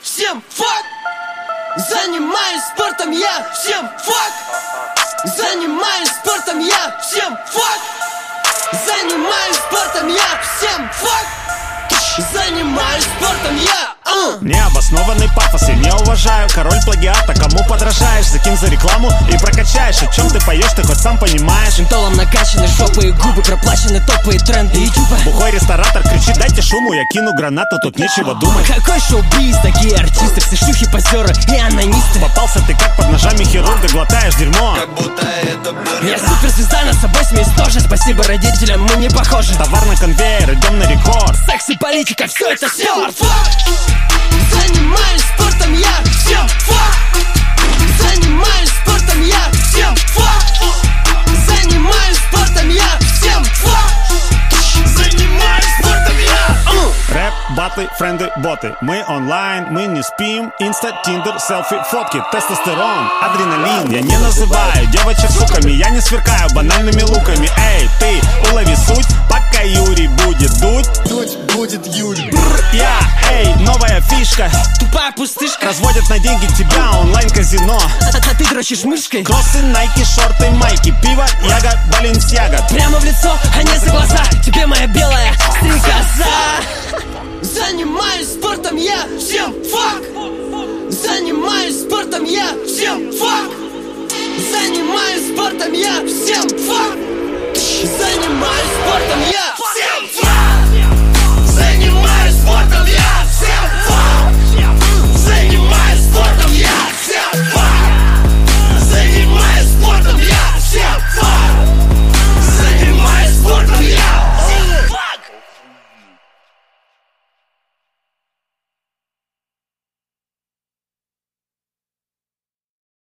всем фак. Занимаюсь спортом я, всем фак. Занимаюсь спортом я, всем фак. Занимаюсь спортом я, всем фак. Занимаюсь спортом я. Необоснованный пафос я не уважаю. Король плагиата, кому подражаешь? Закинь за рекламу и прокачаешь. О чем ты поешь, ты хоть сам понимаешь? Ментолом накачаны жопы и губы, проплачены топовые тренды ютуба. Бухой ресторатор кричит: дайте шуму, я кину гранату, тут нечего думать. Какой шоу-биз, такие артисты, все шлюхи, позеры и анонисты. Попался ты как под ножами хирурга, глотаешь дерьмо. Как будто это буря. Я суперзвезда, на собой смесь тоже. Спасибо родителям, мы не похожи. Товар на конвейер, идем на рекорд. Секс и политика, все это спорт. Занимаюсь спортом я, всем фак. Занимаюсь спортом я, всем фак. Занимаюсь спортом я, всем фак. Занимаюсь спортом я. Рэп, баты, френды, боты. Мы онлайн, мы не спим. Инста, тиндер, селфи, фотки. Тестостерон, адреналин. Я не называю девочек суками. Я не сверкаю банальными луками. Эй, ты, улови суть, пока Юрий будет дуть. Дуть будет Юль. Я, эй, новая фишка. Тупая пустышка. Разводят на деньги тебя онлайн-казино. А ты дрочишь мышкой. Кроссы, найки, шорты, майки. Пиво, яга, баленсиага. Прямо в лицо, а не за глаза. Тебе моя белая стрекоза.